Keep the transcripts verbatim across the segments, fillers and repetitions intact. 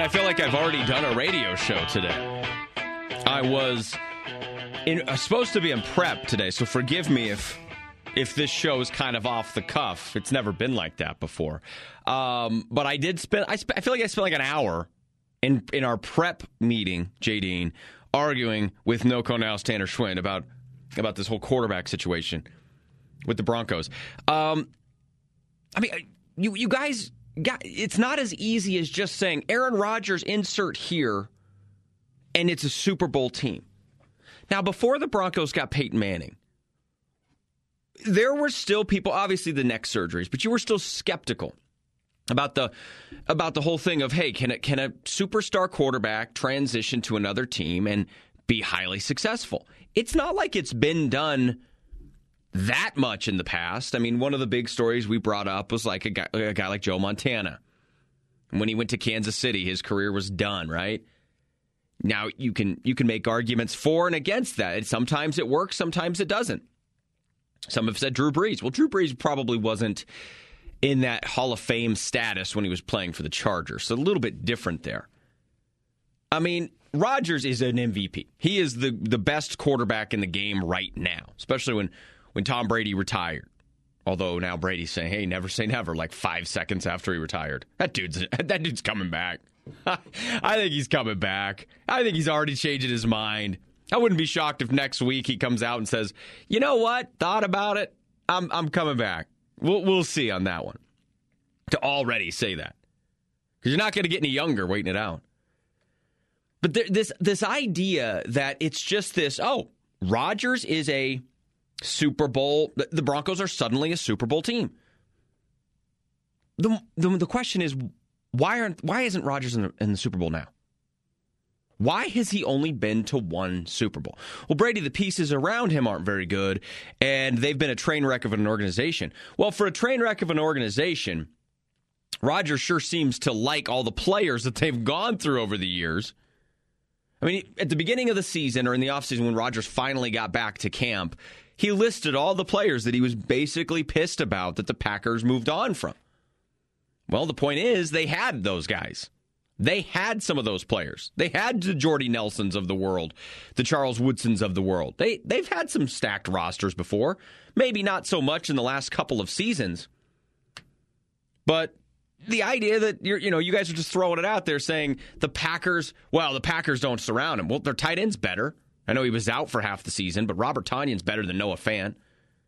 I feel like I've already done a radio show today. I was in, uh, supposed to be in prep today, so forgive me if if this show is kind of off the cuff. It's never been like that before. Um, but I did spend, I, sp- I feel like I spent like an hour in, in our prep meeting, J. Dean, arguing with Noko Now's Tanner Schwinn about, about this whole quarterback situation with the Broncos. Um, I mean, you you guys, got, it's not as easy as just saying Aaron Rodgers insert here, and it's a Super Bowl team. Now, before the Broncos got Peyton Manning, there were still people, obviously the neck surgeries, but you were still skeptical about the about the whole thing of, hey, can a, can a superstar quarterback transition to another team and be highly successful? It's not like it's been done that much in the past. I mean, one of the big stories we brought up was like a guy, a guy like Joe Montana. When he went to Kansas City, his career was done, right? Now, you can you can make arguments for and against that. Sometimes it works, sometimes it doesn't. Some have said Drew Brees. Well, Drew Brees probably wasn't in that Hall of Fame status when he was playing for the Chargers. So a little bit different there. I mean, Rodgers is an M V P. He is the, the best quarterback in the game right now, especially when, when Tom Brady retired. Although now Brady's saying, hey, never say never, like five seconds after he retired. That dude's that dude's coming back. I think he's coming back. I think he's already changing his mind. I wouldn't be shocked if next week he comes out and says, you know what? Thought about it. I'm I'm coming back. We'll we'll see on that one. To already say that. Because you're not going to get any younger waiting it out. But there, this this idea that it's just this, oh, Rodgers is a Super Bowl. The, the Broncos are suddenly a Super Bowl team. The the, the question is, why aren't why isn't Rodgers in the, in the Super Bowl now? Why has he only been to one Super Bowl? Well, Brady, the pieces around him aren't very good, and they've been a train wreck of an organization. Well, for a train wreck of an organization, Rodgers sure seems to like all the players that they've gone through over the years. I mean, at the beginning of the season or in the offseason when Rodgers finally got back to camp, he listed all the players that he was basically pissed about that the Packers moved on from. Well, the point is they had those guys. They had some of those players. They had the Jordy Nelsons of the world, the Charles Woodsons of the world. They, they've had some stacked rosters before. Maybe not so much in the last couple of seasons. But the idea that you're, you know, you guys are just throwing it out there saying the Packers, well, the Packers don't surround him. Well, their tight end's better. I know he was out for half the season, but Robert Tonyan's better than Noah Fant.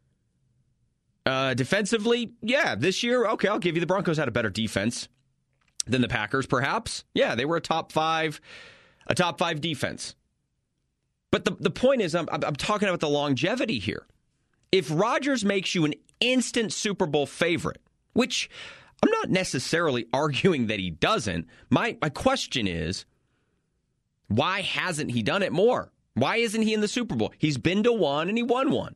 Uh, defensively, yeah, this year, okay, I'll give you the Broncos had a better defense than the Packers, perhaps. Yeah, they were a top five, a top five defense. But the, the point is, I'm, I'm talking about the longevity here. If Rodgers makes you an instant Super Bowl favorite, which I'm not necessarily arguing that he doesn't, my, my question is, why hasn't he done it more? Why isn't he in the Super Bowl? He's been to one and he won one.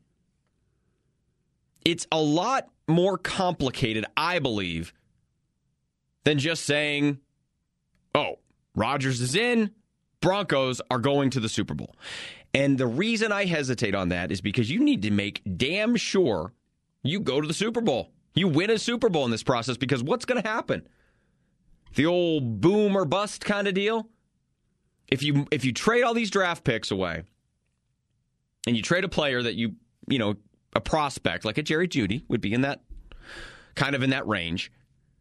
It's a lot more complicated, I believe, than just saying, oh, Rodgers is in, Broncos are going to the Super Bowl. And the reason I hesitate on that is because you need to make damn sure you go to the Super Bowl. You win a Super Bowl in this process, because what's going to happen? The old boom or bust kind of deal? If you if you trade all these draft picks away and you trade a player that you, you know, a prospect like a Jerry Jeudy would be in that kind of in that range,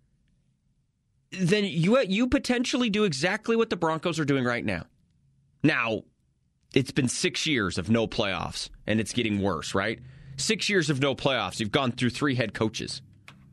then you you potentially do exactly what the Broncos are doing right now. Now, it's been six years of no playoffs, and it's getting worse, right? Six years of no playoffs. You've gone through three head coaches.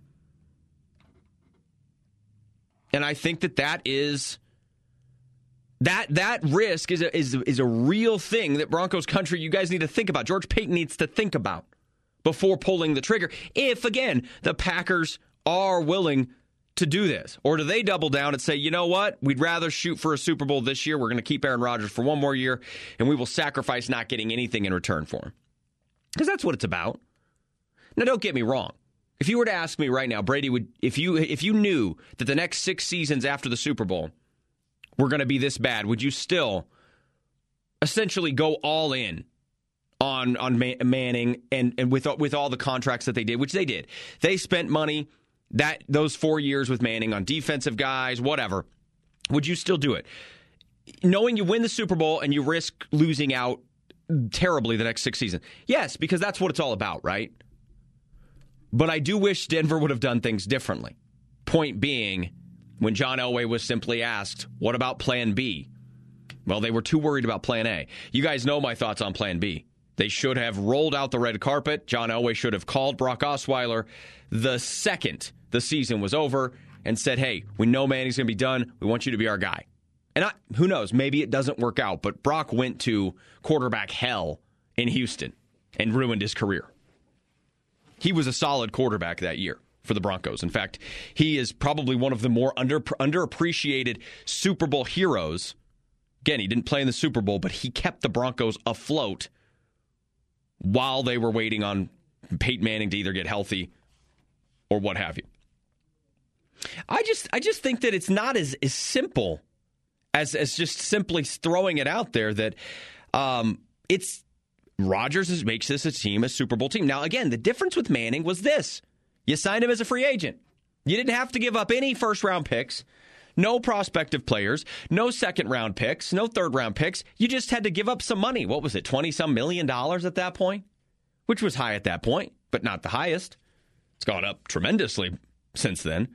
And I think that that is... That that risk is a, is, is a real thing that Broncos country, you guys need to think about. George Paton needs to think about before pulling the trigger. If, again, the Packers are willing to do this. Or do they double down and say, you know what? We'd rather shoot for a Super Bowl this year. We're going to keep Aaron Rodgers for one more year, and we will sacrifice not getting anything in return for him. Because that's what it's about. Now, don't get me wrong. If you were to ask me right now, Brady, would if you if you knew that the next six seasons after the Super Bowl were going to be this bad, would you still essentially go all in on on Manning and, and with with all the contracts that they did, which they did? They spent money that those four years with Manning on defensive guys, whatever. would you still do it? Knowing you win the Super Bowl and you risk losing out terribly the next six seasons. Yes, because that's what it's all about, right? But I do wish Denver would have done things differently. Point being, when John Elway was simply asked, what about plan B? Well, they were too worried about plan A. You guys know my thoughts on plan B. They should have rolled out the red carpet. John Elway should have called Brock Osweiler the second the season was over and said, hey, we know Manning's going to be done. We want you to be our guy. And I, who knows, maybe it doesn't work out, but Brock went to quarterback hell in Houston and ruined his career. He was a solid quarterback that year for the Broncos. In fact, he is probably one of the more under underappreciated Super Bowl heroes. Again, he didn't play in the Super Bowl, but he kept the Broncos afloat while they were waiting on Peyton Manning to either get healthy or what have you. I just I just think that it's not as, as simple as, as just simply throwing it out there that um, it's Rodgers is, makes this a team, a Super Bowl team. Now, again, the difference with Manning was this. You signed him as a free agent. You didn't have to give up any first-round picks, no prospective players, no second-round picks, no third-round picks. You just had to give up some money. What was it, twenty-some million dollars at that point? Which was high at that point, but not the highest. It's gone up tremendously since then.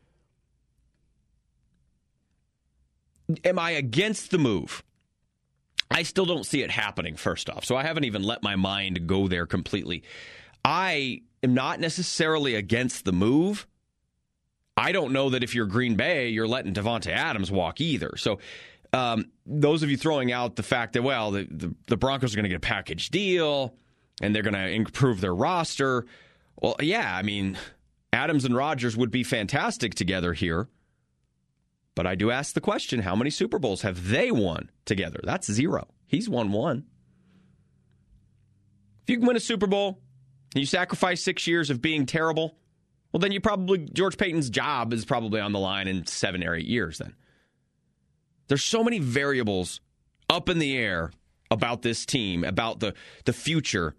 Am I against the move? I still don't see it happening, first off. So I haven't even let my mind go there completely. I am not necessarily against the move. I don't know that if you're Green Bay, you're letting Davante Adams walk either. So um, those of you throwing out the fact that, well, the, the, the Broncos are going to get a package deal and they're going to improve their roster. Well, yeah, I mean, Adams and Rodgers would be fantastic together here. But I do ask the question, how many Super Bowls have they won together? That's zero. He's won one. If you can win a Super Bowl and you sacrifice six years of being terrible, well, then you probably, George Payton's job is probably on the line in seven or eight years then. There's so many variables up in the air about this team, about the, the future.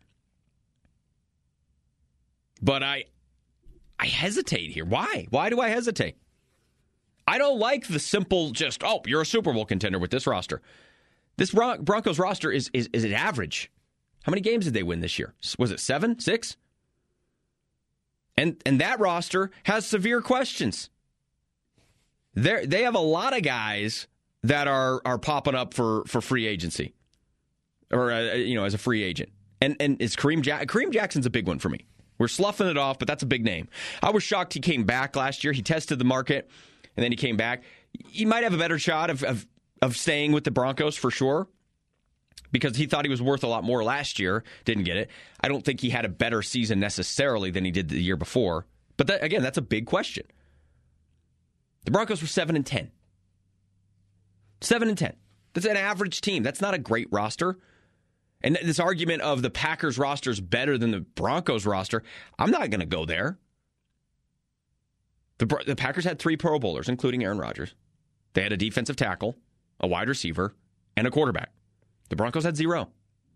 But I, I hesitate here. Why? Why do I hesitate? I don't like the simple just, oh, you're a Super Bowl contender with this roster. This Bron- Broncos roster is, is is it average? How many games did they win this year? Was it seven, six? And and that roster has severe questions. They they have a lot of guys that are are popping up for, for free agency, or uh, you know, as a free agent. And and it's Kareem ja- Kareem Jackson's a big one for me. We're sloughing it off, but that's a big name. I was shocked he came back last year. He tested the market. And then he came back. He might have a better shot of, of of staying with the Broncos for sure, because he thought he was worth a lot more last year. Didn't get it. I don't think he had a better season necessarily than he did the year before. But that, again, that's a big question. The Broncos were seven and ten. Seven and ten. That's an average team. That's not a great roster. And this argument of the Packers roster is better than the Broncos roster, I'm not going to go there. The, the Packers had three Pro Bowlers, including Aaron Rodgers. They had a defensive tackle, a wide receiver, and a quarterback. The Broncos had zero.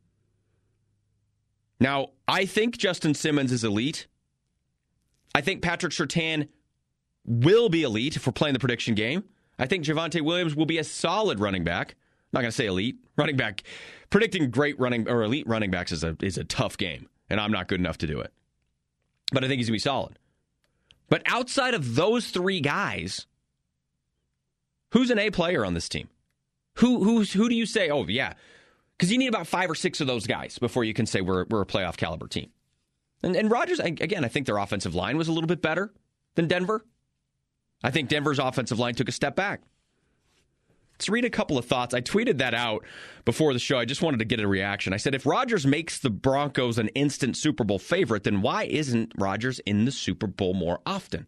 Now, I think Justin Simmons is elite. I think Patrick Surtain will be elite if we're playing the prediction game. I think Javonte Williams will be a solid running back. I'm not going to say elite. Running back. Predicting great running or elite running backs is a, is a tough game, and I'm not good enough to do it. But I think he's going to be solid. But outside of those three guys, who's an A player on this team? Who who who do you say? Oh yeah, because you need about five or six of those guys before you can say we're we're a playoff caliber team. And and Rodgers, again, I think their offensive line was a little bit better than Denver. I think Denver's offensive line took a step back. Let's read a couple of thoughts. I tweeted that out before the show. I just wanted to get a reaction. I said, if Rodgers makes the Broncos an instant Super Bowl favorite, then why isn't Rodgers in the Super Bowl more often?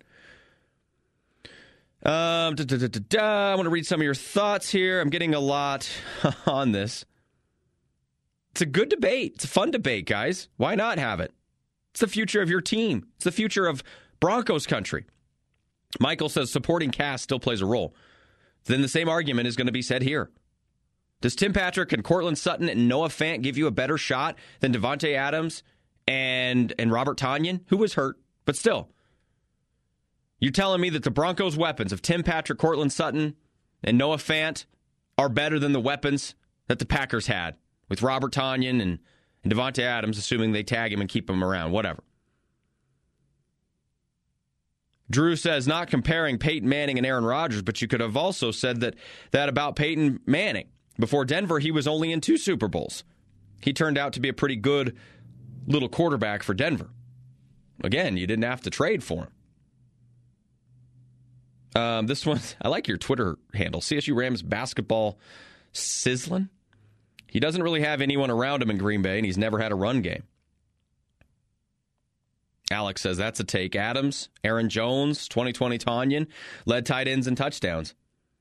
Um, da, da, da, da, da. I want to read some of your thoughts here. I'm getting a lot on this. It's a good debate. It's a fun debate, guys. Why not have it? It's the future of your team. It's the future of Broncos country. Michael says supporting cast still plays a role. Then the same argument is going to be said here. Does Tim Patrick and Cortland Sutton and Noah Fant give you a better shot than Davante Adams and, and Robert Tonyan, who was hurt, but still? You're telling me that the Broncos' weapons of Tim Patrick, Cortland Sutton, and Noah Fant are better than the weapons that the Packers had with Robert Tonyan and, and Devontae Adams, assuming they tag him and keep him around, whatever. Drew says, not comparing Peyton Manning and Aaron Rodgers, but you could have also said that, that about Peyton Manning. Before Denver, he was only in two Super Bowls. He turned out to be a pretty good little quarterback for Denver. Again, you didn't have to trade for him. Um, this one, I like your Twitter handle, C S U Rams basketball sizzling. He doesn't really have anyone around him in Green Bay, and he's never had a run game. Alex says that's a take. Adams, Aaron Jones, twenty twenty Tonyan, led tight ends and touchdowns.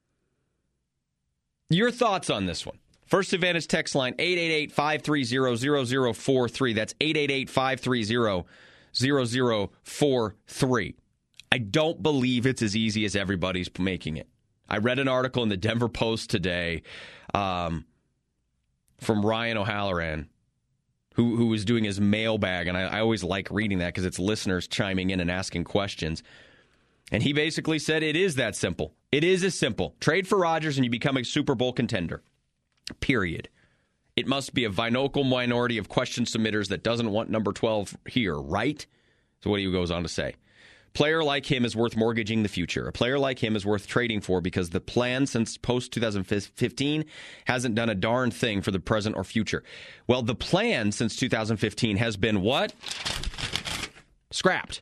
Your thoughts on this one? First Advantage text line, eight eight eight, five three zero, zero zero four three. That's eight eight eight, five three zero, zero zero four three. I don't believe it's as easy as everybody's making it. I read an article in the Denver Post today um, from Ryan O'Halloran, who who was doing his mailbag, and I, I always like reading that because it's listeners chiming in and asking questions. And he basically said it is that simple. It is as simple. Trade for Rodgers and you become a Super Bowl contender. Period. It must be a vocal minority of question submitters that doesn't want number twelve here, right? So what he goes on to say. Player like him is worth mortgaging the future. A player like him is worth trading for because the plan since post-twenty fifteen hasn't done a darn thing for the present or future. Well, the plan since two thousand fifteen has been what? Scrapped.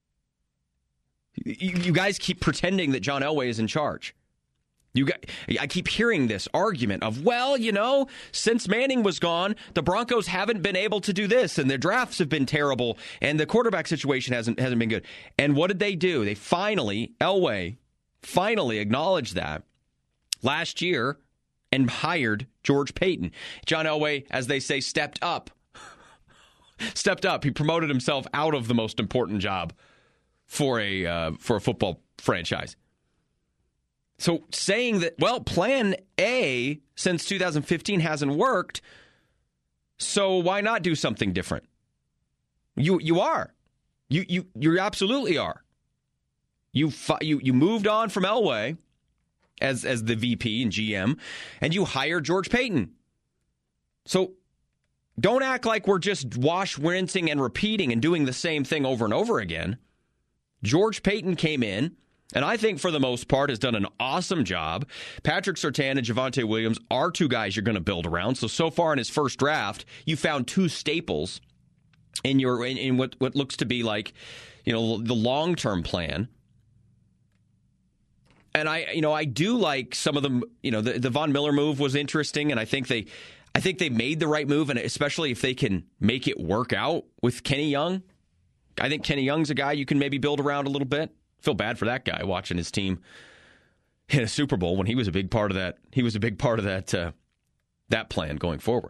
You, you guys keep pretending that John Elway is in charge. You got, I keep hearing this argument of, well, you know, since Manning was gone, the Broncos haven't been able to do this, and their drafts have been terrible, and the quarterback situation hasn't hasn't been good. And what did they do? They finally, Elway, finally acknowledged that last year and hired George Paton. John Elway, as they say, stepped up. stepped up. He promoted himself out of the most important job for a uh, for a football franchise. So saying that, well, plan A since two thousand fifteen hasn't worked, so why not do something different? You you are. You you you absolutely are. You you you moved on from Elway as as the V P and G M, and you hired George Paton. So don't act like we're just wash, rinsing, and repeating and doing the same thing over and over again. George Paton came in, and I think for the most part has done an awesome job. Patrick Surtain and Javonte Williams are two guys you're going to build around. So, so far in his first draft, you found two staples in your in, in what, what looks to be like, you know, the long-term plan. And I, you know, I do like some of them. You know, the, the Von Miller move was interesting, and I think they, I think they made the right move, and especially if they can make it work out with Kenny Young. I think Kenny Young's a guy you can maybe build around a little bit. Feel bad for that guy watching his team hit a Super Bowl when he was a big part of that. He was a big part of that uh, that plan going forward.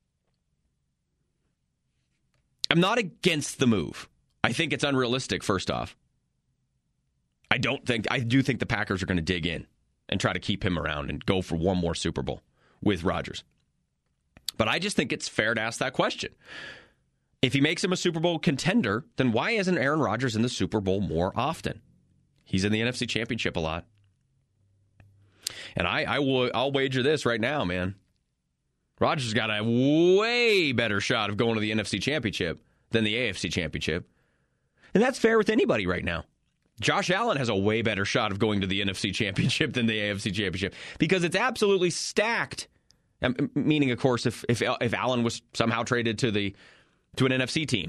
I'm not against the move. I think it's unrealistic. First off, I don't think I do think the Packers are going to dig in and try to keep him around and go for one more Super Bowl with Rodgers. But I just think it's fair to ask that question. If he makes him a Super Bowl contender, then why isn't Aaron Rodgers in the Super Bowl more often? He's in the N F C Championship a lot. And I, I will, I'll wager this right now, man. Rodgers got a way better shot of going to the N F C Championship than the A F C Championship. And that's fair with anybody right now. Josh Allen has a way better shot of going to the N F C Championship than the A F C Championship because it's absolutely stacked. Meaning, of course, if if if Allen was somehow traded to the to an N F C team.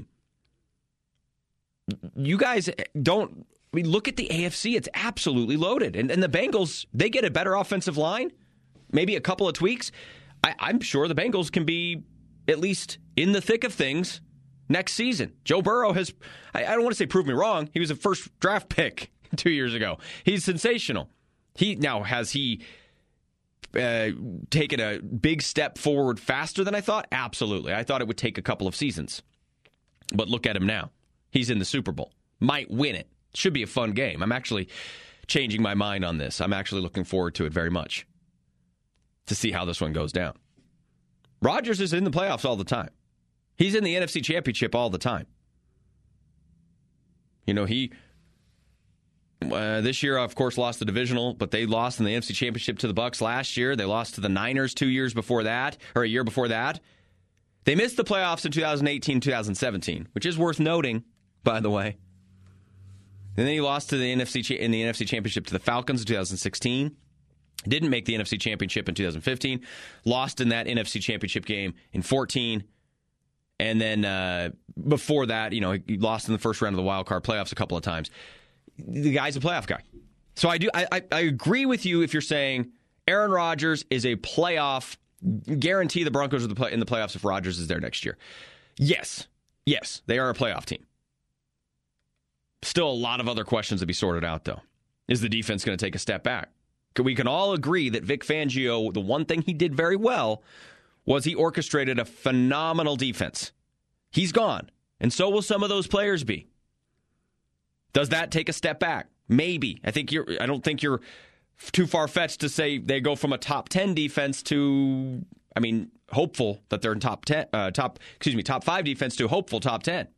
You guys don't I mean, look at the A F C. It's absolutely loaded. And, and the Bengals, they get a better offensive line, maybe a couple of tweaks. I, I'm sure the Bengals can be at least in the thick of things next season. Joe Burrow has, I, I don't want to say prove me wrong. He was a first draft pick two years ago. He's sensational. He now, has he uh, taken a big step forward faster than I thought? Absolutely. I thought it would take a couple of seasons. But look at him now. He's in the Super Bowl. Might win it. Should be a fun game. I'm actually changing my mind on this. I'm actually looking forward to it very much to see how this one goes down. Rodgers is in the playoffs all the time. He's in the N F C Championship all the time. You know, he Uh, this year, of course, lost the divisional, but they lost in the N F C Championship to the Bucs last year. They lost to the Niners two years before that, or a year before that. They missed the playoffs in two thousand eighteen, two thousand seventeen, which is worth noting, by the way. And then he lost to the N F C in the N F C Championship to the Falcons in two thousand sixteen. Didn't make the N F C Championship in two thousand fifteen. Lost in that N F C Championship game in fourteen. And then uh, before that, you know, he lost in the first round of the wild card playoffs a couple of times. The guy's a playoff guy. So I do. I, I, I agree with you if you're saying Aaron Rodgers is a playoff, guarantee the Broncos are the play, in the playoffs if Rodgers is there next year. Yes. Yes, they are a playoff team. Still a lot of other questions to be sorted out, though. Is the defense going to take a step back? We can all agree that Vic Fangio, the one thing he did very well was he orchestrated a phenomenal defense. He's gone, and so will some of those players be. Does that take a step back? Maybe. I think you're. I don't think you're too far-fetched to say they go from a top ten defense to, I mean, hopeful that they're in top ten, uh, top. Excuse me, top five defense to hopeful top ten.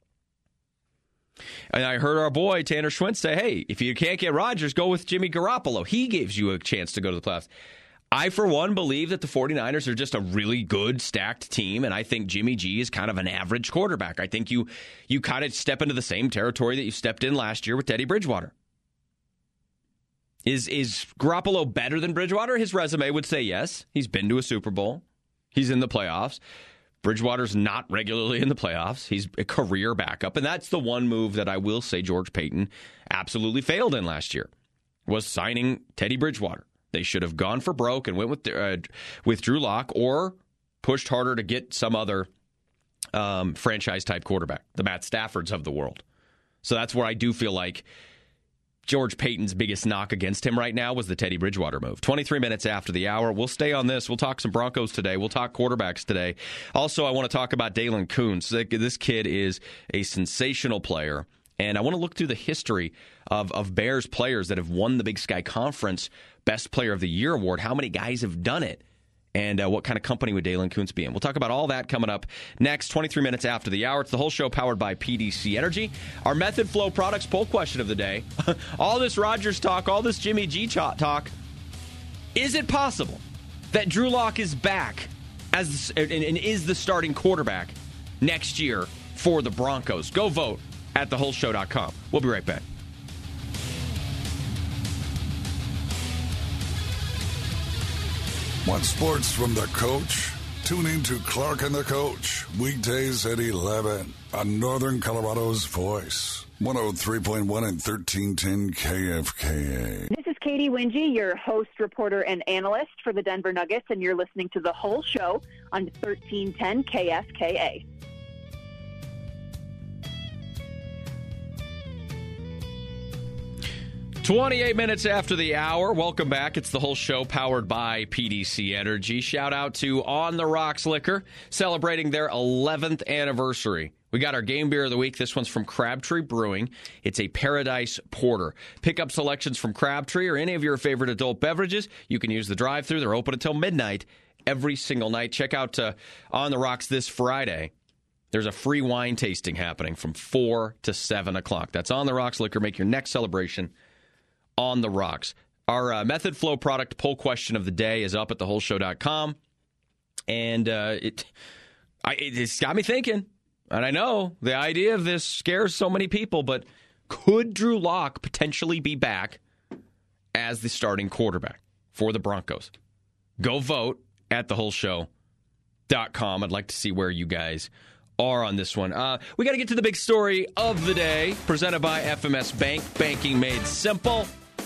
And I heard our boy Tanner Schwentz say, "Hey, if you can't get Rodgers, go with Jimmy Garoppolo. He gives you a chance to go to the playoffs." I, for one, believe that the 49ers are just a really good, stacked team, and I think Jimmy G is kind of an average quarterback. I think you you kind of step into the same territory that you stepped in last year with Teddy Bridgewater. Is is Garoppolo better than Bridgewater? His resume would say yes. He's been to a Super Bowl. He's in the playoffs. Bridgewater's not regularly in the playoffs. He's a career backup, and that's the one move that I will say George Paton absolutely failed in last year, was signing Teddy Bridgewater. They should have gone for broke and went with uh, with Drew Lock, or pushed harder to get some other um, franchise-type quarterback, the Matt Staffords of the world. So that's where I do feel like George Paton's biggest knock against him right now was the Teddy Bridgewater move. twenty-three minutes after the hour. We'll stay on this. We'll talk some Broncos today. We'll talk quarterbacks today. Also, I want to talk about Dalen Koontz. This kid is a sensational player. And I want to look through the history of, of Bears players that have won the Big Sky Conference Best Player of the Year award. How many guys have done it? And uh, what kind of company would Dalen Koontz be in? We'll talk about all that coming up next, twenty-three minutes after the hour. It's the whole show powered by P D C Energy. Our Method Flow Products poll question of the day. All this Rodgers talk, all this Jimmy G talk. Is it possible that Drew Lock is back as and, and is the starting quarterback next year for the Broncos? Go vote at the whole show dot com. We'll be right back. Want sports from the coach? Tune in to Clark and the Coach, weekdays at eleven on Northern Colorado's Voice, one oh three point one and thirteen ten K F K A. This is Katie Wingy, your host, reporter, and analyst for the Denver Nuggets, and you're listening to The Whole Show on thirteen ten K F K A. twenty-eight minutes after the hour. Welcome back. It's the whole show powered by P D C Energy. Shout out to On the Rocks Liquor, celebrating their eleventh anniversary. We got our game beer of the week. This one's from Crabtree Brewing. It's a Paradise Porter. Pick up selections from Crabtree or any of your favorite adult beverages. You can use the drive-thru. They're open until midnight every single night. Check out uh, On the Rocks this Friday. There's a free wine tasting happening from four to seven o'clock. That's On the Rocks Liquor. Make your next celebration On the Rocks. Our uh, Method Flow product poll question of the day is up at the whole show dot com. And uh, it, I, it's got me thinking. And I know the idea of this scares so many people, but could Drew Lock potentially be back as the starting quarterback for the Broncos? Go vote at the whole show dot com. I'd like to see where you guys are on this one. Uh, we got to get to the big story of the day, presented by F M S Bank. Banking made simple.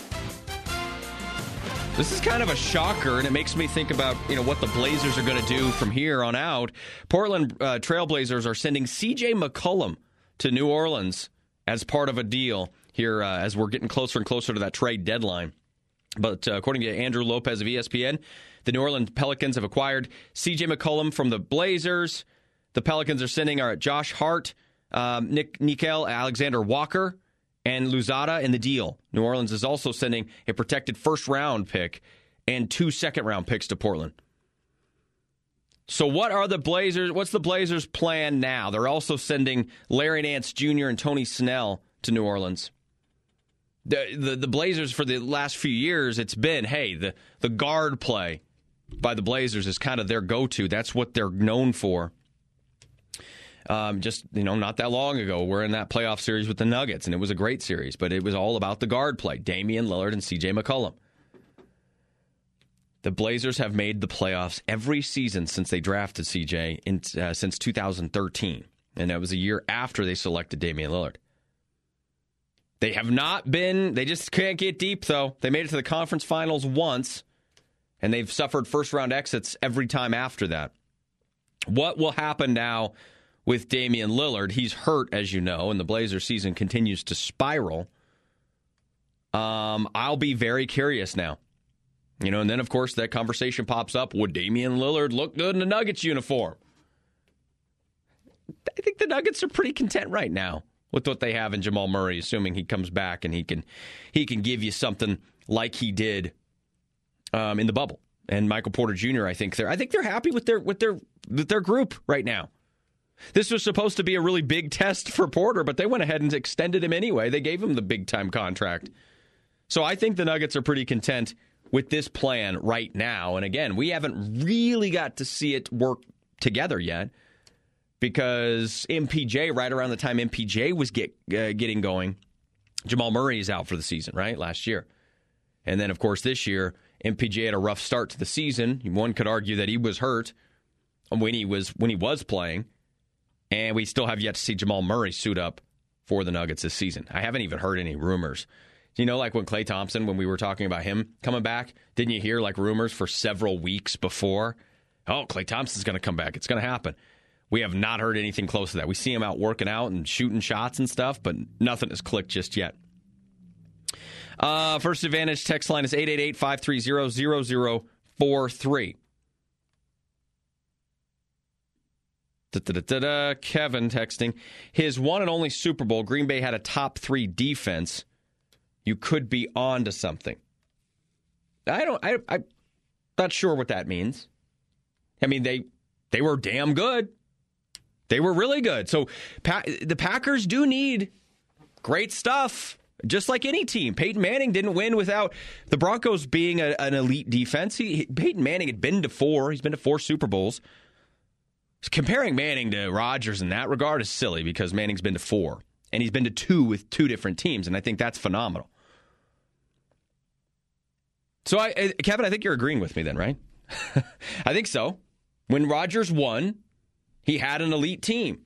This is kind of a shocker, and it makes me think about, you know, what the Blazers are going to do from here on out. Portland uh, Trailblazers are sending C J McCollum to New Orleans as part of a deal here uh, as we're getting closer and closer to that trade deadline. But uh, according to Andrew Lopez of E S P N, the New Orleans Pelicans have acquired C J McCollum from the Blazers. The Pelicans are sending our Josh Hart, um, Nick Nickel, Alexander Walker, and Luzada in the deal. New Orleans is also sending a protected first-round pick and two second-round picks to Portland. So what are the Blazers? What's the Blazers' plan now? They're also sending Larry Nance Junior and Tony Snell to New Orleans. The, the the Blazers for the last few years, it's been, hey, the, the guard play by the Blazers is kind of their go-to. That's what they're known for. Um, just, you know, not that long ago, we're in that playoff series with the Nuggets, and it was a great series, but it was all about the guard play, Damian Lillard and C J McCollum. The Blazers have made the playoffs every season since they drafted C J in, uh, since two thousand thirteen, and that was a year after they selected Damian Lillard. They have not been, they just can't get deep, though. They made it to the conference finals once, and they've suffered first-round exits every time after that. What will happen now with Damian Lillard? He's hurt, as you know, and the Blazers season continues to spiral. Um, I'll be very curious now. You know, and then, of course, that conversation pops up. Would Damian Lillard look good in a Nuggets uniform? I think the Nuggets are pretty content right now with what they have in Jamal Murray, assuming he comes back and he can he can give you something like he did um, in the bubble. And Michael Porter Junior, I think they're I think they're happy with their with their with their group right now. This was supposed to be a really big test for Porter, but they went ahead and extended him anyway. They gave him the big time contract. So I think the Nuggets are pretty content with this plan right now. And again, we haven't really got to see it work together yet, because M P J, right around the time M P J was get, uh, getting going, Jamal Murray is out for the season, right, last year. And then, of course, this year, M P J had a rough start to the season. One could argue that he was hurt when he was when he was playing. And we still have yet to see Jamal Murray suit up for the Nuggets this season. I haven't even heard any rumors. You know, like when Klay Thompson, when we were talking about him coming back, didn't you hear like rumors for several weeks before? Oh, Klay Thompson's going to come back. It's going to happen. We have not heard anything close to that. We see him out working out and shooting shots and stuff, but nothing has clicked just yet. Uh, First Advantage text line is eight eight eight, five three zero, zero zero four three. Da-da-da-da-da. Kevin texting. His one and only Super Bowl, Green Bay had a top three defense. You could be on to something. I don't, I, I'm not sure what that means. I mean, they they were damn good. They were really good. So pa- the Packers do need great stuff, just like any team. Peyton Manning didn't win without the Broncos being a, an elite defense. He, Peyton Manning had been to four. He's been to four Super Bowls. Comparing Manning to Rodgers in that regard is silly, because Manning's been to four, and he's been to two with two different teams, and I think that's phenomenal. So, I, Kevin, I think you're agreeing with me then, right? I think so. When Rodgers won, he had an elite team.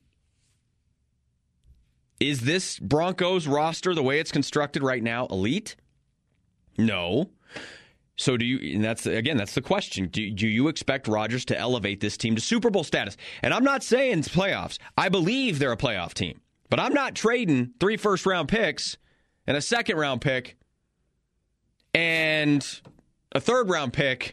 Is this Broncos roster, the way it's constructed right now, elite? No. So do you, and that's, again, that's the question. Do, do you expect Rodgers to elevate this team to Super Bowl status? And I'm not saying it's playoffs. I believe they're a playoff team. But I'm not trading three first-round picks and a second-round pick and a third-round pick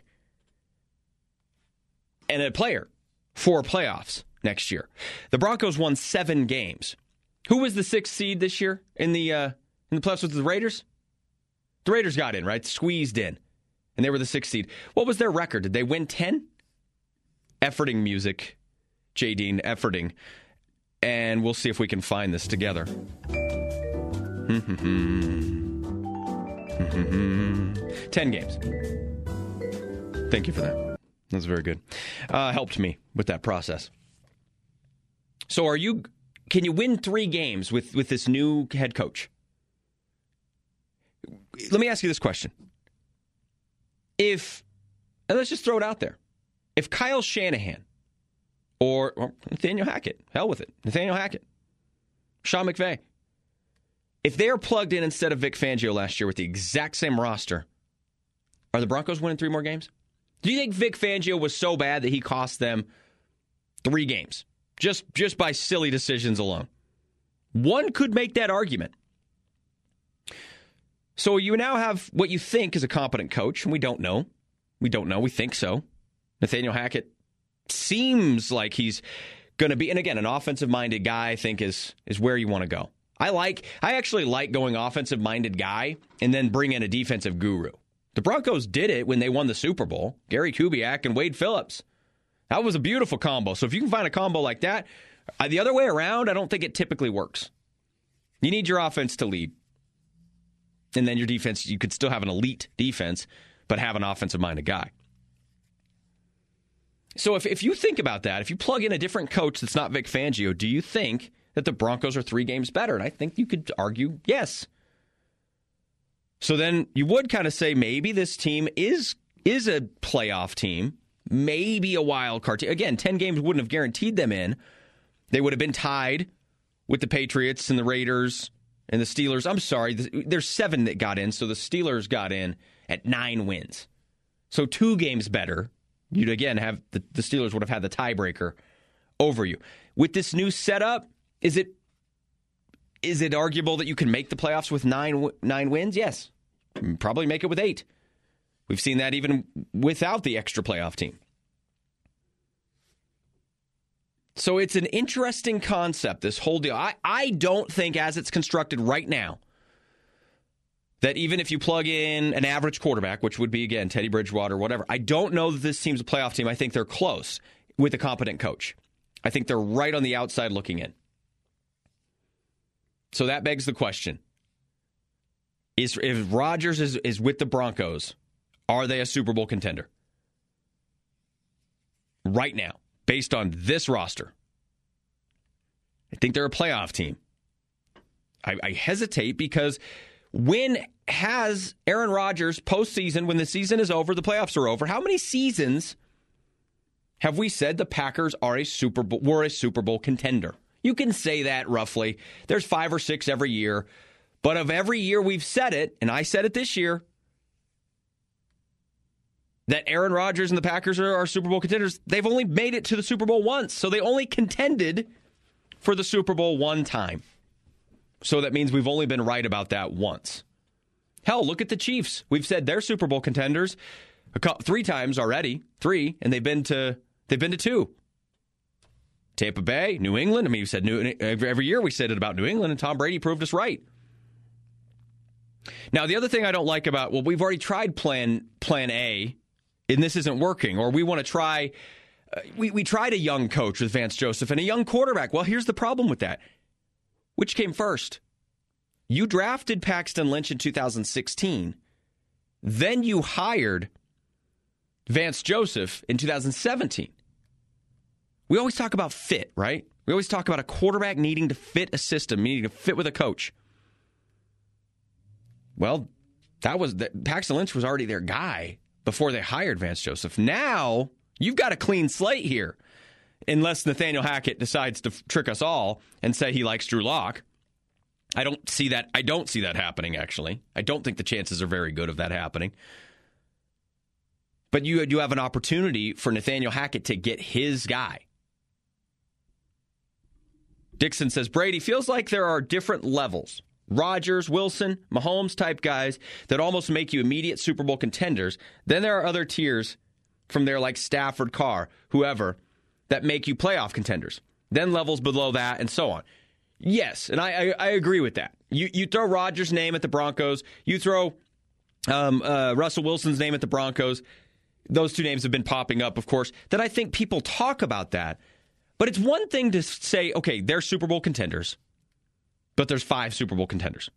and a player for playoffs next year. The Broncos won seven games. Who was the sixth seed this year in the uh, in the playoffs with the Raiders? The Raiders got in, right? Squeezed in. And they were the sixth seed. What was their record? Did they win ten? Efforting music. J. Dean, efforting. And we'll see if we can find this together. Ten games. Thank you for that. That's very good. Uh, helped me with that process. So are you... Can you win three games with, with this new head coach? Let me ask you this question. If, and let's just throw it out there. If Kyle Shanahan or, or Nathaniel Hackett, hell with it, Nathaniel Hackett, Sean McVay, if they're plugged in instead of Vic Fangio last year with the exact same roster, are the Broncos winning three more games? Do you think Vic Fangio was so bad that he cost them three games? Just just by silly decisions alone. One could make that argument. So you now have what you think is a competent coach, and we don't know. We don't know. We think so. Nathaniel Hackett seems like he's going to be, and again, an offensive-minded guy, I think, is is where you want to go. I like. I actually like going offensive-minded guy and then bring in a defensive guru. The Broncos did it when they won the Super Bowl. Gary Kubiak and Wade Phillips. That was a beautiful combo. So if you can find a combo like that, uh, the other way around, I don't think it typically works. You need your offense to lead. And then your defense, you could still have an elite defense, but have an offensive-minded guy. So if, if you think about that, if you plug in a different coach that's not Vic Fangio, do you think that the Broncos are three games better? And I think you could argue yes. So then you would kind of say maybe this team is is a playoff team, maybe a wild card team. Again, ten games wouldn't have guaranteed them in. They would have been tied with the Patriots and the Raiders and the Steelers. I'm sorry, there's seven that got in, so the Steelers got in at nine wins. So two games better. You'd again have the, the Steelers would have had the tiebreaker over you. With this new setup, is it is it arguable that you can make the playoffs with nine nine wins? Yes. Probably make it with eight. We've seen that even without the extra playoff team. So it's an interesting concept, this whole deal. I, I don't think, as it's constructed right now, that even if you plug in an average quarterback, which would be, again, Teddy Bridgewater, whatever, I don't know that this team's a playoff team. I think they're close with a competent coach. I think they're right on the outside looking in. So that begs the question. Is if Rodgers is, is with the Broncos, are they a Super Bowl contender? Right now, based on this roster, I think they're a playoff team. I, I hesitate because when has Aaron Rodgers postseason, when the season is over, the playoffs are over, how many seasons have we said the Packers are a Super Bowl, were a Super Bowl contender? You can say that roughly. There's five or six every year. But of every year we've said it, and I said it this year, that Aaron Rodgers and the Packers are, are Super Bowl contenders, they've only made it to the Super Bowl once. So they only contended for the Super Bowl one time. So that means we've only been right about that once. Hell, look at the Chiefs. We've said they're Super Bowl contenders a couple, three times already, three, and they've been to they've been to two. Tampa Bay, New England. I mean, we said New, every year we said it about New England, and Tom Brady proved us right. Now, the other thing I don't like about, well, we've already tried plan plan A, and this isn't working, or we want to try, uh, we, we tried a young coach with Vance Joseph and a young quarterback. Well, here's the problem with that. Which came first? You drafted Paxton Lynch in two thousand sixteen. Then you hired Vance Joseph in two thousand seventeen. We always talk about fit, right? We always talk about a quarterback needing to fit a system, needing to fit with a coach. Well, that was the, Paxton Lynch was already their guy before they hired Vance Joseph. Now, you've got a clean slate here. Unless Nathaniel Hackett decides to f- trick us all and say he likes Drew Lock. I don't see that. I don't see that happening, actually. I don't think the chances are very good of that happening. But you, you have an opportunity for Nathaniel Hackett to get his guy. Dixon says, Brady, feels like there are different levels. Rodgers, Wilson, Mahomes type guys that almost make you immediate Super Bowl contenders. Then there are other tiers from there like Stafford, Carr, whoever, that make you playoff contenders. Then levels below that and so on. Yes, and I, I, I agree with that. You you throw Rodgers' name at the Broncos. You throw um, uh, Russell Wilson's name at the Broncos. Those two names have been popping up, of course, that I think people talk about that. But it's one thing to say, okay, they're Super Bowl contenders, but there's five Super Bowl contenders.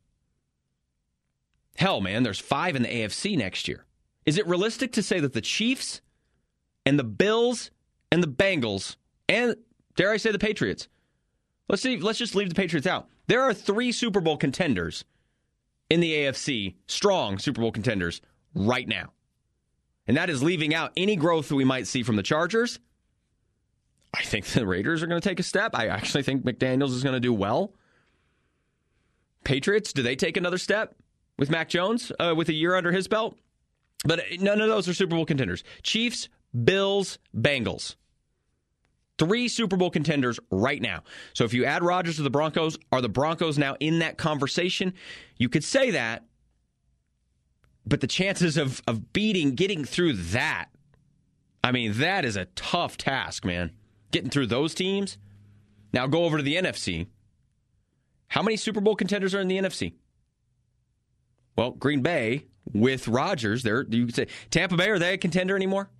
Hell, man, there's five in the A F C next year. Is it realistic to say that the Chiefs and the Bills and the Bengals and, dare I say, the Patriots, let's see, let's just leave the Patriots out. There are three Super Bowl contenders in the A F C, strong Super Bowl contenders right now. And that is leaving out any growth that we might see from the Chargers. I think the Raiders are going to take a step. I actually think McDaniels is going to do well. Patriots, do they take another step with Mac Jones uh, with a year under his belt? But none of those are Super Bowl contenders. Chiefs, Bills, Bengals. Three Super Bowl contenders right now. So if you add Rodgers to the Broncos, are the Broncos now in that conversation? You could say that, but the chances of, of beating, getting through that, I mean, that is a tough task, man. Getting through those teams. Now go over to the N F C. How many Super Bowl contenders are in the N F C? Well, Green Bay with Rodgers, there you could say Tampa Bay, are they a contender anymore?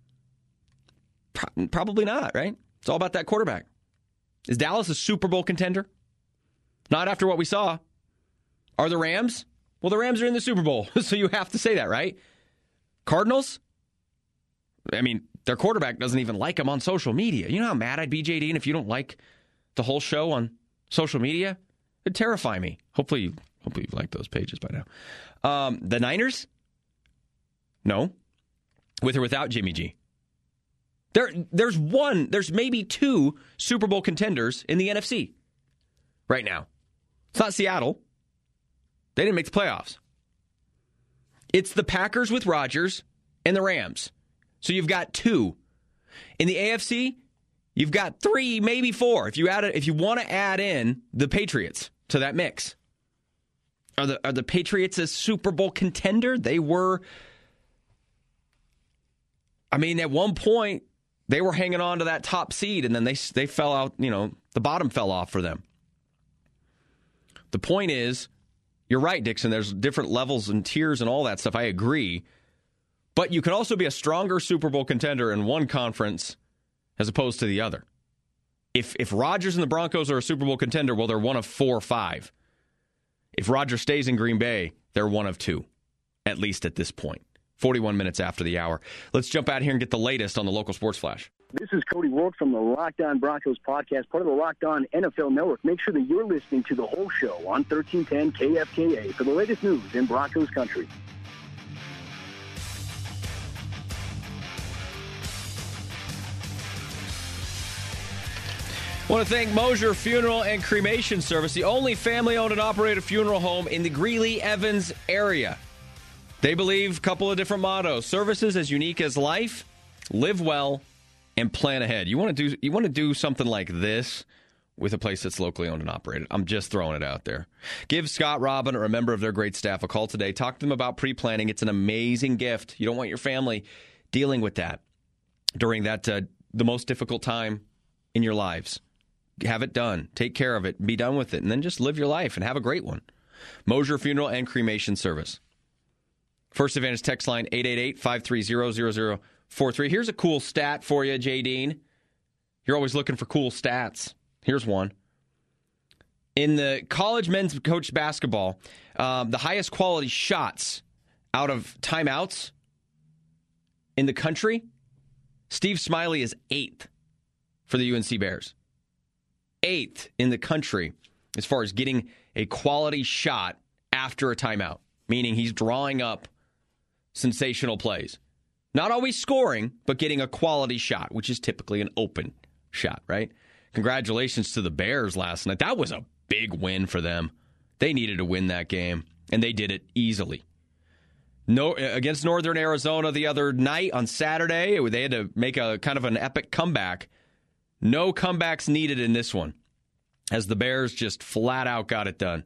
Pro- probably not, right? It's all about that quarterback. Is Dallas a Super Bowl contender? Not after what we saw. Are the Rams Well, the Rams are in the Super Bowl, so you have to say that, right? Cardinals? I mean, their quarterback doesn't even like them on social media. You know how mad I'd be, J D, if you don't like the whole show on social media? It'd terrify me. Hopefully, you, hopefully you've liked those pages by now. Um, the Niners? No. With or without Jimmy G. There, there's one, there's maybe two Super Bowl contenders in the N F C right now. It's not Seattle. They didn't make the playoffs. It's the Packers with Rodgers and the Rams. So you've got two. In the A F C, you've got three, maybe four. If you add it, if you want to add in the Patriots to that mix. Are the are the Patriots a Super Bowl contender? They were. I mean, at one point, they were hanging on to that top seed, and then they they fell out, you know, the bottom fell off for them. The point is, you're right, Dixon, there's different levels and tiers and all that stuff. I agree. But you can also be a stronger Super Bowl contender in one conference as opposed to the other. If if Rodgers and the Broncos are a Super Bowl contender, well, they're one of four or five. If Rodgers stays in Green Bay, they're one of two, at least at this point. forty-one minutes after the hour. Let's jump out here and get the latest on the local sports flash. This is Cody Rourke from the Locked On Broncos podcast, part of the Locked On N F L Network. Make sure that you're listening to the whole show on thirteen ten K F K A for the latest news in Broncos country. I want to thank Mosier Funeral and Cremation Service, the only family-owned and operated funeral home in the Greeley-Evans area. They believe a couple of different mottos: services as unique as life, live well, and plan ahead. You want to do you want to do something like this with a place that's locally owned and operated. I'm just throwing it out there. Give Scott Robin or a member of their great staff a call today. Talk to them about pre-planning. It's an amazing gift. You don't want your family dealing with that during that uh, the most difficult time in your lives. Have it done. Take care of it. Be done with it. And then just live your life and have a great one. Mosier Funeral and Cremation Service. First Advantage text line eight eight eight, five three zero, zero zero four three. Here's a cool stat for you, J. Dean. You're always looking for cool stats. Here's one. In the college men's coach basketball, um, the highest quality shots out of timeouts in the country, Steve Smiley is eighth for the U N C Bears. Eighth in the country as far as getting a quality shot after a timeout, meaning he's drawing up sensational plays. Not always scoring, but getting a quality shot, which is typically an open shot, right? Congratulations to the Bears last night. That was a big win for them. They needed to win that game, and they did it easily. No, against Northern Arizona the other night on Saturday, they had to make a kind of an epic comeback. No comebacks needed in this one, as the Bears just flat out got it done.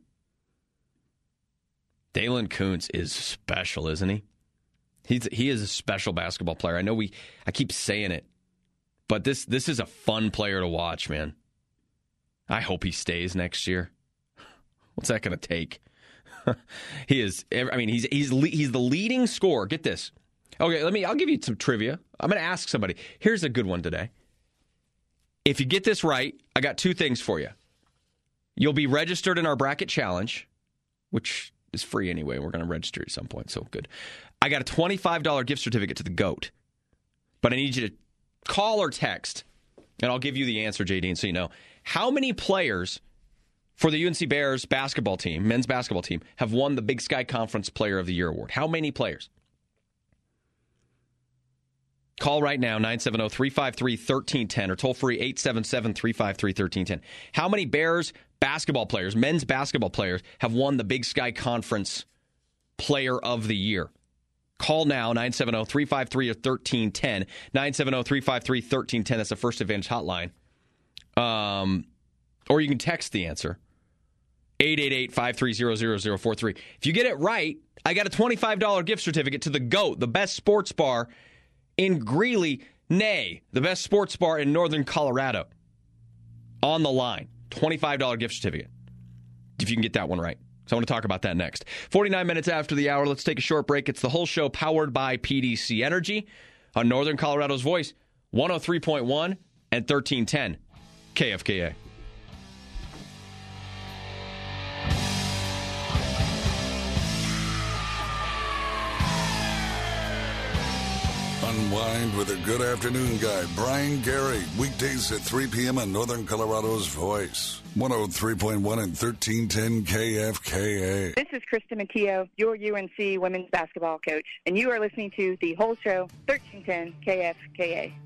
Dalen Kuntz is special, isn't he? He's he is a special basketball player. I know we I keep saying it, but this this is a fun player to watch, man. I hope he stays next year. What's that going to take? He is. I mean, he's he's he's the leading scorer. Get this. Okay, let me. I'll give you some trivia. I'm going to ask somebody. Here's a good one today. If you get this right, I got two things for you. You'll be registered in our bracket challenge, which is free anyway. We're going to register at some point, so good. I got a twenty-five dollars gift certificate to the GOAT, but I need you to call or text, and I'll give you the answer, J D, so you know. How many players for the U N C Bears basketball team, men's basketball team, have won the Big Sky Conference Player of the Year award? How many players? Call right now, nine seven zero, three five three, one three one zero, or toll free eight seven seven, three five three, one three one zero. How many Bears basketball players, men's basketball players, have won the Big Sky Conference Player of the Year? Call now, nine seven zero, three five three, one three one zero, nine seven zero, three five three, one three one zero. That's the First Advantage hotline. Um, or you can text the answer, eight eight eight, five three zero, zero zero four three. If you get it right, I got a twenty-five dollars gift certificate to the GOAT, the best sports bar in Greeley, nay, the best sports bar in northern Colorado. On the line, twenty-five dollars gift certificate, if you can get that one right. So I want to talk about that next. forty-nine minutes after the hour, let's take a short break. It's the whole show powered by P D C Energy on Northern Colorado's Voice, one oh three point one and thirteen ten K F K A. Unwind with a good afternoon guy, Brian Gary. Weekdays at three p.m. on Northern Colorado's Voice. one oh three point one and thirteen ten K F K A. This is Krista Matteo, your U N C women's basketball coach, and you are listening to The Whole Show, thirteen ten K F K A.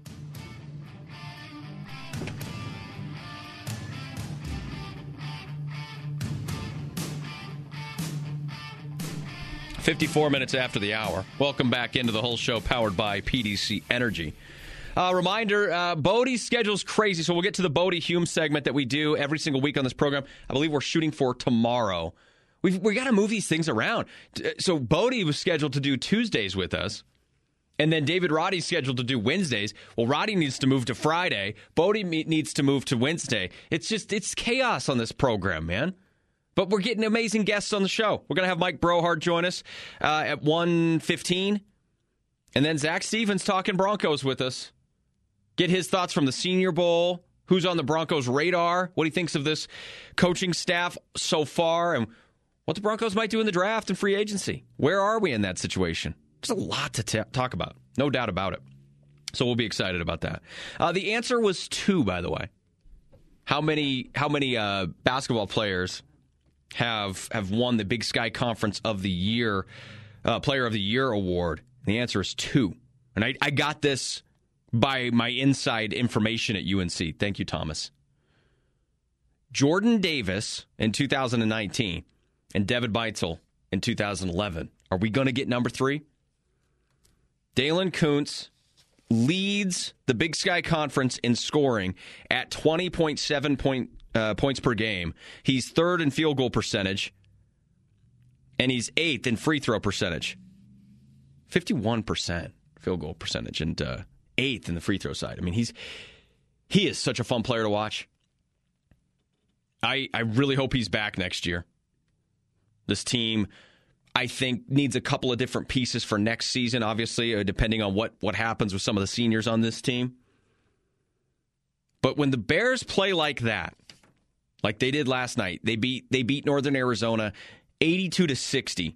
fifty-four minutes after the hour. Welcome back into the Whole Show, powered by P D C Energy. Uh, reminder, uh, Bodie's schedule's crazy, so we'll get to the Bodie Hume segment that we do every single week on this program. I believe we're shooting for tomorrow. We've we got to move these things around. So Bodie was scheduled to do Tuesdays with us, and then David Roddy's scheduled to do Wednesdays. Well, Roddy needs to move to Friday. Bodie needs to move to Wednesday. It's just, it's chaos on this program, man. But we're getting amazing guests on the show. We're going to have Mike Brohard join us uh, at one fifteen. And then Zach Stevens talking Broncos with us. Get his thoughts from the Senior Bowl, who's on the Broncos' radar, what he thinks of this coaching staff so far, and what the Broncos might do in the draft and free agency. Where are we in that situation? There's a lot to t- talk about, no doubt about it. So we'll be excited about that. Uh, the answer was two, by the way. How many, how many uh, basketball players have have won the Big Sky Conference of the Year, uh, Player of the Year award? And the answer is two. And I, I got this by my inside information at U N C. Thank you, Thomas. Jordan Davis in two thousand nineteen and Devin Beitzel in two thousand eleven. Are we going to get number three? Dalen Kuntz leads the Big Sky Conference in scoring at twenty point seven point Uh, points per game. He's third in field goal percentage, and he's eighth in free throw percentage. fifty-one percent field goal percentage, and uh, eighth in the free throw side. I mean, he's he is such a fun player to watch. I I really hope he's back next year. This team, I think, needs a couple of different pieces for next season, obviously, uh, depending on what, what happens with some of the seniors on this team. But when the Bears play like that, like they did last night, they beat they beat Northern Arizona eighty-two to sixty.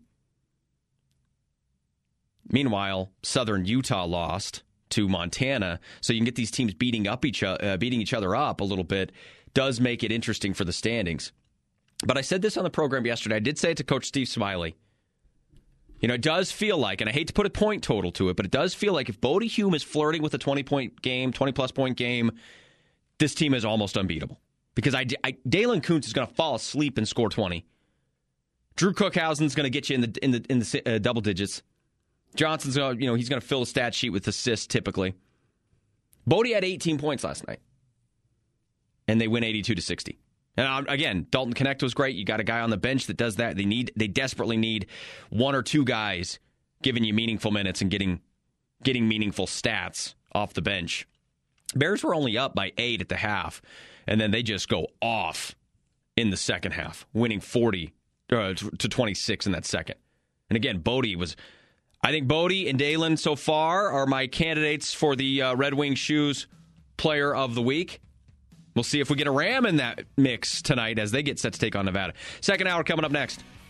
Meanwhile, Southern Utah lost to Montana, so you can get these teams beating up each uh, beating each other up a little bit. Does make it interesting for the standings. But I said this on the program yesterday. I did say it to Coach Steve Smiley. You know, it does feel like, and I hate to put a point total to it, but it does feel like if Bodie Hume is flirting with a twenty-point game, twenty-plus point game, this team is almost unbeatable. Because I, I, Dalen Kuntz is going to fall asleep and score twenty. Drew Cookhausen's going to get you in the in the in the uh, double digits. Johnson's going, you know, he's going to fill the stat sheet with assists typically. Bodie had eighteen points last night, and they win eighty-two to sixty. And um, again, Dalton Connect was great. You got a guy on the bench that does that. They need, they desperately need one or two guys giving you meaningful minutes and getting getting meaningful stats off the bench. Bears were only up by eight at the half. And then they just go off in the second half, winning forty uh, to twenty-six in that second. And again, Bodie was, I think Bodie and Dalen so far are my candidates for the uh, Red Wing Shoes Player of the Week. We'll see if we get a Ram in that mix tonight as they get set to take on Nevada. Second hour coming up next.